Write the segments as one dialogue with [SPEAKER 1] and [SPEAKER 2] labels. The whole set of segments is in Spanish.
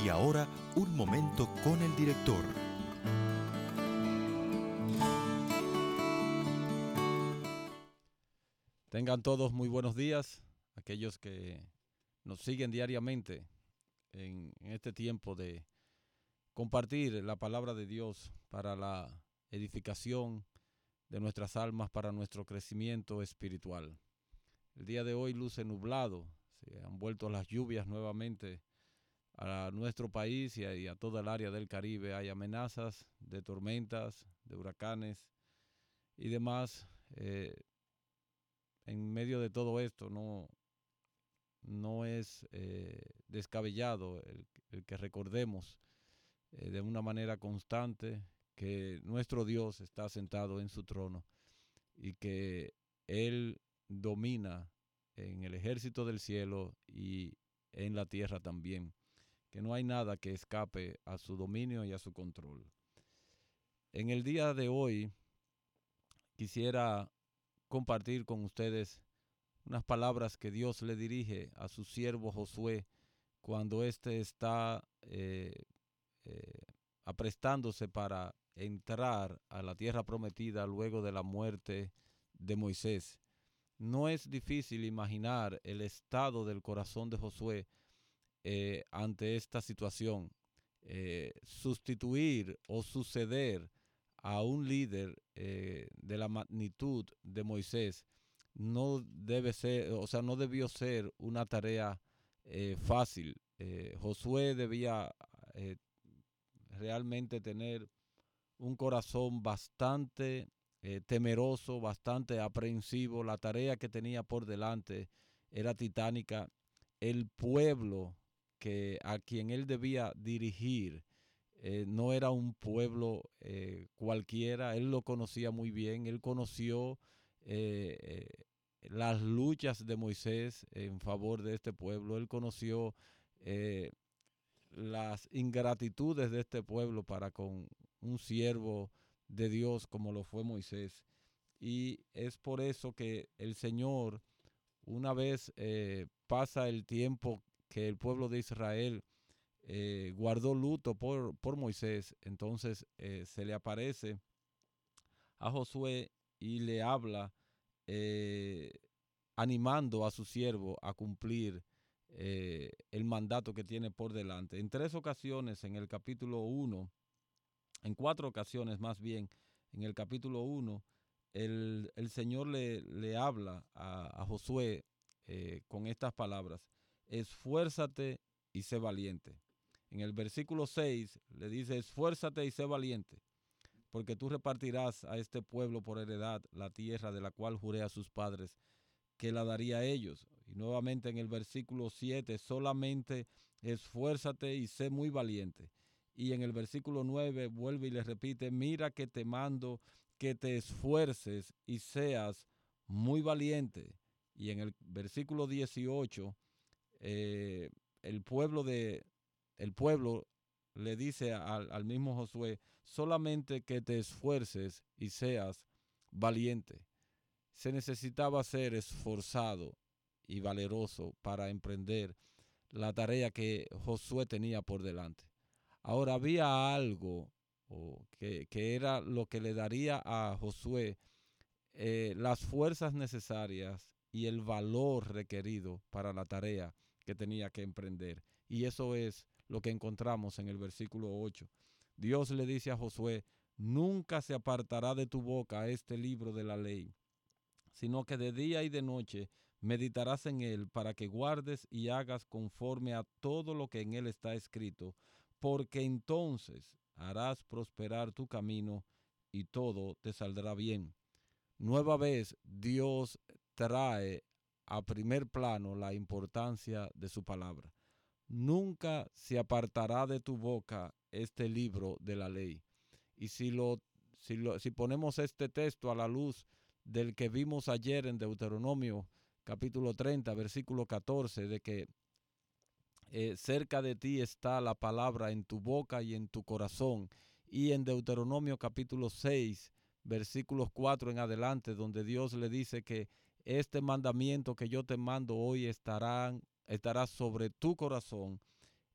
[SPEAKER 1] Y ahora, un momento con el director.
[SPEAKER 2] Tengan todos muy buenos días, aquellos que nos siguen diariamente en este tiempo de compartir la palabra de Dios para la edificación de nuestras almas, para nuestro crecimiento espiritual. El día de hoy luce nublado, se han vuelto las lluvias nuevamente a nuestro país y a toda el área del Caribe. Hay amenazas de tormentas, de huracanes y demás. En medio de todo esto no es descabellado el que recordemos de una manera constante que nuestro Dios está sentado en su trono y que Él domina en el ejército del cielo y en la tierra también, que no hay nada que escape a su dominio y a su control. En el día de hoy quisiera compartir con ustedes unas palabras que Dios le dirige a su siervo Josué cuando éste está aprestándose para entrar a la tierra prometida luego de la muerte de Moisés. No es difícil imaginar el estado del corazón de Josué ante esta situación. Sustituir o suceder a un líder de la magnitud de Moisés no debe ser, o sea, no debió ser una tarea fácil. Josué debía realmente tener un corazón bastante temeroso, bastante aprensivo. La tarea que tenía por delante era titánica. El pueblo a quien él debía dirigir no era un pueblo cualquiera. Él lo conocía muy bien. Él conoció las luchas de Moisés en favor de este pueblo. Él conoció las ingratitudes de este pueblo para con un siervo de Dios como lo fue Moisés. Y es por eso que el Señor, una vez pasa el tiempo que el pueblo de Israel guardó luto por Moisés, entonces se le aparece a Josué y le habla eh, animando a su siervo a cumplir el mandato que tiene por delante. En 3 ocasiones en el capítulo 1, en 4 ocasiones más bien, en el capítulo 1, el Señor le habla a Josué con estas palabras: esfuérzate y sé valiente. En el versículo 6 le dice: esfuérzate y sé valiente, porque tú repartirás a este pueblo por heredad la tierra de la cual juré a sus padres que la daría a ellos. Y nuevamente en el versículo 7, solamente esfuérzate y sé muy valiente. Y en el versículo 9 vuelve y le repite: mira que te mando que te esfuerces y seas muy valiente. Y en el versículo 18, eh, el pueblo le dice al mismo Josué: solamente que te esfuerces y seas valiente. Se necesitaba ser esforzado y valeroso para emprender la tarea que Josué tenía por delante. Ahora había algo que era lo que le daría a Josué las fuerzas necesarias y el valor requerido para la tarea que tenía que emprender. Y eso es lo que encontramos en el versículo 8. Dios le dice a Josué: nunca se apartará de tu boca este libro de la ley, sino que de día y de noche meditarás en él, para que guardes y hagas conforme a todo lo que en él está escrito, porque entonces harás prosperar tu camino y todo te saldrá bien. Nueva vez Dios trae a primer plano la importancia de su palabra. Nunca se apartará de tu boca este libro de la ley. Y si ponemos este texto a la luz del que vimos ayer en Deuteronomio capítulo 30, versículo 14, de que cerca de ti está la palabra en tu boca y en tu corazón, y en Deuteronomio capítulo 6, versículos 4 en adelante, donde Dios le dice que este mandamiento que yo te mando hoy estará sobre tu corazón.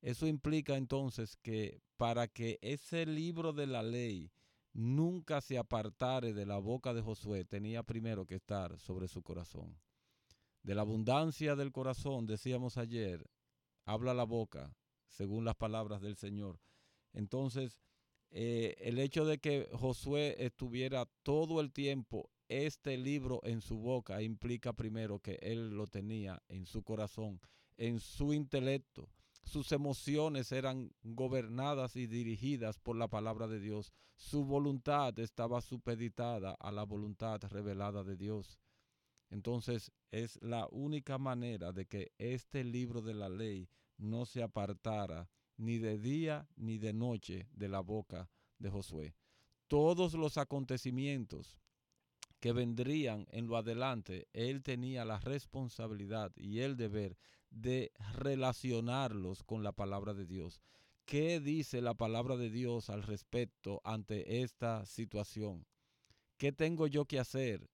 [SPEAKER 2] Eso implica entonces que para que ese libro de la ley nunca se apartare de la boca de Josué, tenía primero que estar sobre su corazón. De la abundancia del corazón, decíamos ayer, habla la boca, según las palabras del Señor. Entonces, el hecho de que Josué estuviera todo el tiempo este libro en su boca implica primero que él lo tenía en su corazón, en su intelecto. Sus emociones eran gobernadas y dirigidas por la palabra de Dios. Su voluntad estaba supeditada a la voluntad revelada de Dios. Entonces es la única manera de que este libro de la ley no se apartara ni de día ni de noche de la boca de Josué. Todos los acontecimientos que vendrían en lo adelante, él tenía la responsabilidad y el deber de relacionarlos con la palabra de Dios. ¿Qué dice la palabra de Dios al respecto ante esta situación? ¿Qué tengo yo que hacer?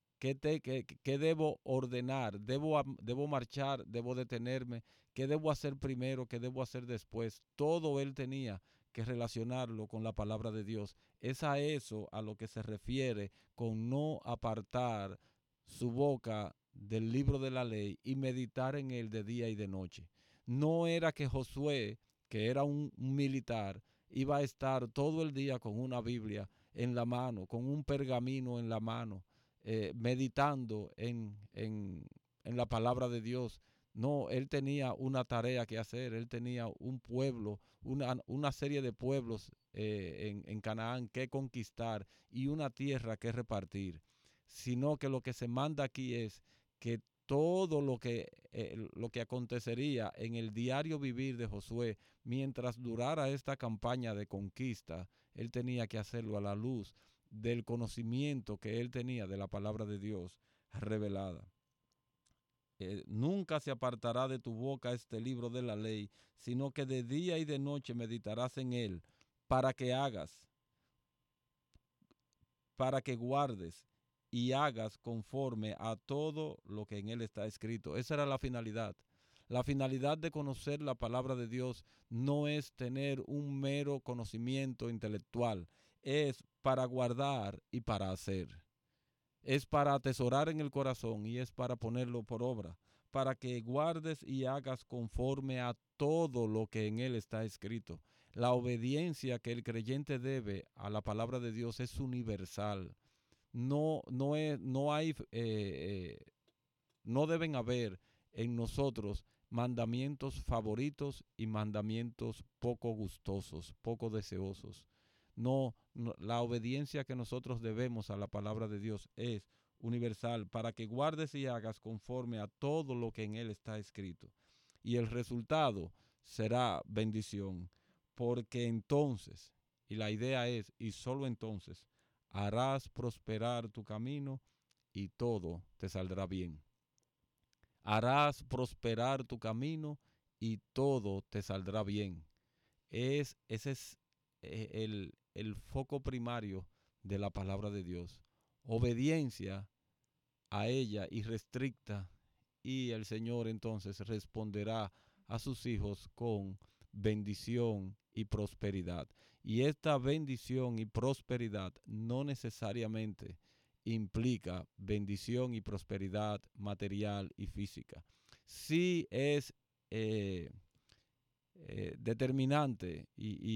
[SPEAKER 2] ¿Qué debo ordenar? ¿Debo marchar? ¿Debo detenerme? ¿Qué debo hacer primero? ¿Qué debo hacer después? Todo él tenía que relacionarlo con la palabra de Dios. Es a eso a lo que se refiere con no apartar su boca del libro de la ley y meditar en él de día y de noche. No era que Josué, que era un militar, iba a estar todo el día con una Biblia en la mano, con un pergamino en la mano, meditando en la palabra de Dios. No, él tenía una tarea que hacer, él tenía un pueblo, una serie de pueblos en Canaán que conquistar y una tierra que repartir. Sino que lo que se manda aquí es que todo lo que acontecería en el diario vivir de Josué mientras durara esta campaña de conquista, él tenía que hacerlo a la luz del conocimiento que él tenía de la palabra de Dios revelada. Nunca se apartará de tu boca este libro de la ley, sino que de día y de noche meditarás en él, para que hagas, para que guardes y hagas conforme a todo lo que en él está escrito. Esa era la finalidad. La finalidad de conocer la palabra de Dios no es tener un mero conocimiento intelectual, es para guardar y para hacer. Es para atesorar en el corazón y es para ponerlo por obra, para que guardes y hagas conforme a todo lo que en él está escrito. La obediencia que el creyente debe a la palabra de Dios es universal. No deben haber en nosotros mandamientos favoritos y mandamientos poco gustosos, poco deseosos. No, la obediencia que nosotros debemos a la palabra de Dios es universal, para que guardes y hagas conforme a todo lo que en él está escrito. Y el resultado será bendición, porque entonces, y la idea es, y solo entonces, harás prosperar tu camino y todo te saldrá bien. Harás prosperar tu camino y todo te saldrá bien. Ese es el foco primario de la palabra de Dios. Obediencia a ella irrestricta, y el Señor entonces responderá a sus hijos con bendición y prosperidad. Y esta bendición y prosperidad no necesariamente implica bendición y prosperidad material y física. Sí es eh, determinante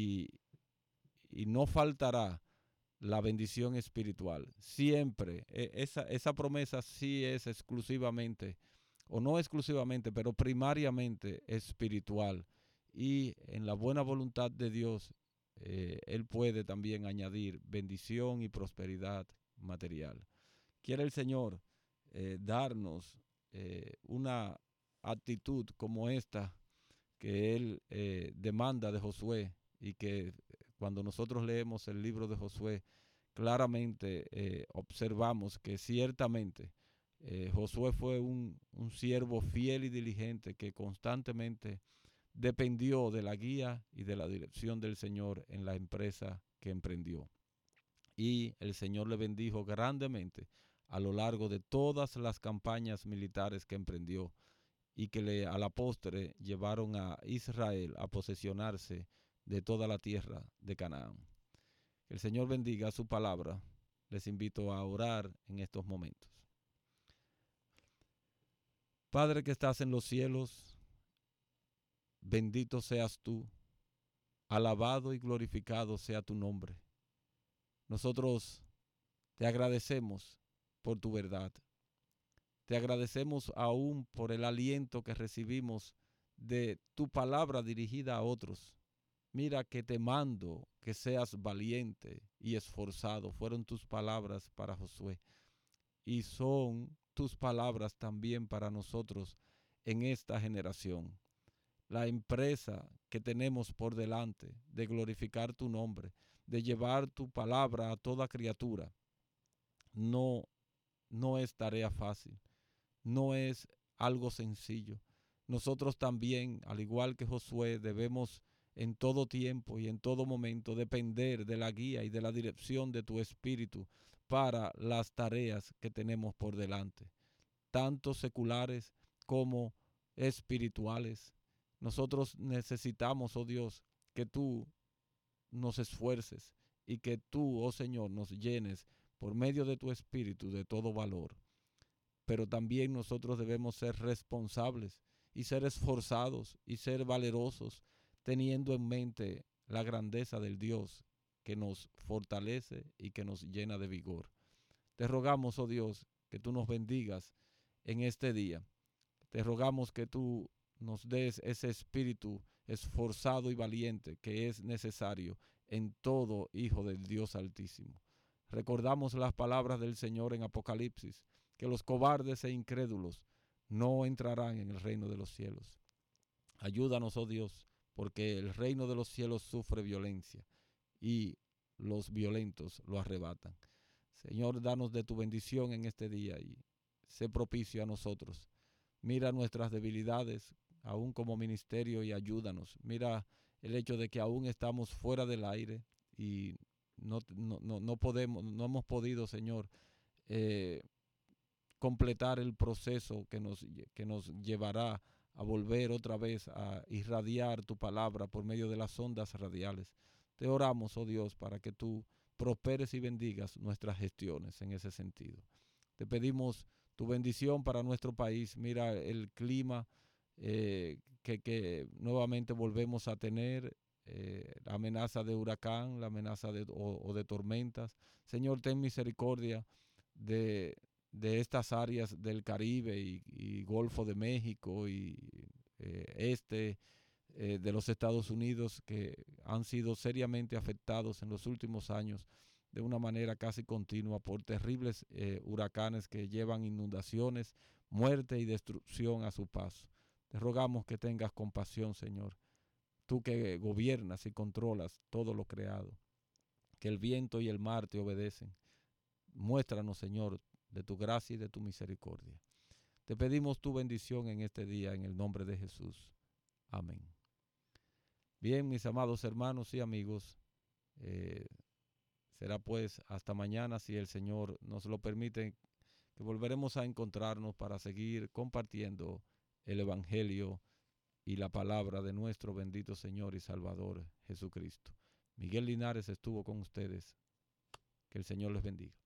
[SPEAKER 2] y no faltará la bendición espiritual. Siempre, esa promesa sí es exclusivamente, o no exclusivamente, pero primariamente espiritual. Y en la buena voluntad de Dios, Él puede también añadir bendición y prosperidad material. Quiere el Señor darnos una actitud como esta que Él demanda de Josué, y que cuando nosotros leemos el libro de Josué, claramente observamos que ciertamente Josué fue un siervo fiel y diligente que constantemente dependió de la guía y de la dirección del Señor en la empresa que emprendió. Y el Señor le bendijo grandemente a lo largo de todas las campañas militares que emprendió. y que a la postre llevaron a Israel a posesionarse de toda la tierra de Canaán. Que el Señor bendiga su palabra. Les invito a orar en estos momentos. Padre que estás en los cielos, bendito seas tú, alabado y glorificado sea tu nombre. Nosotros te agradecemos por tu verdad. Te agradecemos aún por el aliento que recibimos de tu palabra dirigida a otros. Mira que te mando que seas valiente y esforzado. Fueron tus palabras para Josué y son tus palabras también para nosotros en esta generación. La empresa que tenemos por delante de glorificar tu nombre, de llevar tu palabra a toda criatura, no es tarea fácil, no es algo sencillo. Nosotros también, al igual que Josué, debemos en todo tiempo y en todo momento depender de la guía y de la dirección de tu Espíritu para las tareas que tenemos por delante, tanto seculares como espirituales. Nosotros necesitamos, oh Dios, que tú nos esfuerces y que tú, oh Señor, nos llenes por medio de tu Espíritu de todo valor. Pero también nosotros debemos ser responsables y ser esforzados y ser valerosos, teniendo en mente la grandeza del Dios que nos fortalece y que nos llena de vigor. Te rogamos, oh Dios, que tú nos bendigas en este día. Te rogamos que tú nos des ese espíritu esforzado y valiente que es necesario en todo hijo del Dios Altísimo. Recordamos las palabras del Señor en Apocalipsis, que los cobardes e incrédulos no entrarán en el reino de los cielos. Ayúdanos, oh Dios, porque el reino de los cielos sufre violencia y los violentos lo arrebatan. Señor, danos de tu bendición en este día y sé propicio a nosotros. Mira nuestras debilidades, aún como ministerio, y ayúdanos. Mira el hecho de que aún estamos fuera del aire y no hemos podido, Señor, completar el proceso que nos llevará a volver otra vez a irradiar tu palabra por medio de las ondas radiales. Te oramos, oh Dios, para que tú prosperes y bendigas nuestras gestiones en ese sentido. Te pedimos tu bendición para nuestro país. Mira el clima que nuevamente volvemos a tener, la amenaza de huracán, la amenaza de tormentas. Señor, ten misericordia de, de estas áreas del Caribe y Golfo de México y de los Estados Unidos que han sido seriamente afectados en los últimos años de una manera casi continua por terribles huracanes que llevan inundaciones, muerte y destrucción a su paso. Te rogamos que tengas compasión, Señor, tú que gobiernas y controlas todo lo creado, que el viento y el mar te obedecen. Muéstranos, Señor, de tu gracia y de tu misericordia. Te pedimos tu bendición en este día, en el nombre de Jesús. Amén. Bien, mis amados hermanos y amigos, será pues hasta mañana, si el Señor nos lo permite, que volveremos a encontrarnos para seguir compartiendo el Evangelio y la palabra de nuestro bendito Señor y Salvador Jesucristo. Miguel Linares estuvo con ustedes. Que el Señor les bendiga.